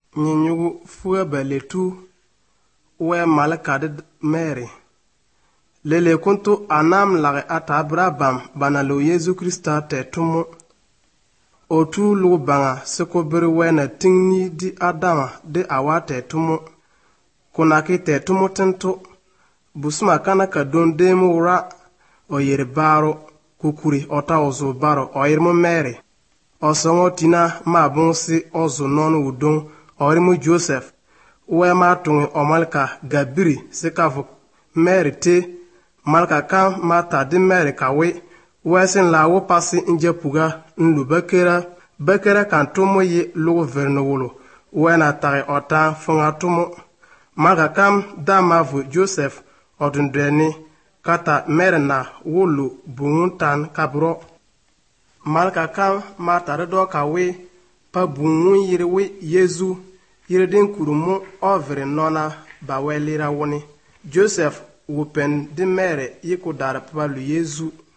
Nyugu fuga beletu we malakad Mary. Lele kuntu anam lage atabra bam banalo Yesu Krista te tumu. Otu lu banga seko beri wena tingni di Adama de awa te tumu. Kunaki te tumu tento. Busuma kana ka don demu ura oyere baro kukuri ota ozo baro oyirmu Mary. Osongo tina mabunsi ozo nonu udon oyirmu Joseph. Uwe matungi omalka gabiri sekavu Mary te malka kan mata di Mary kawe wesin la wo pasi nje puga nlu bekera kan tumu ye lugu vernowolo wena tari otan funga tumu malka kam damavu Joseph odundeni kata Mary na wulu bunguntan kabro malka kam mata do kawe pa bungun yiriwe Yesu yiredin kurumu overe nona bawelira woni Joseph wupen di Mary yiku dar palu Yesu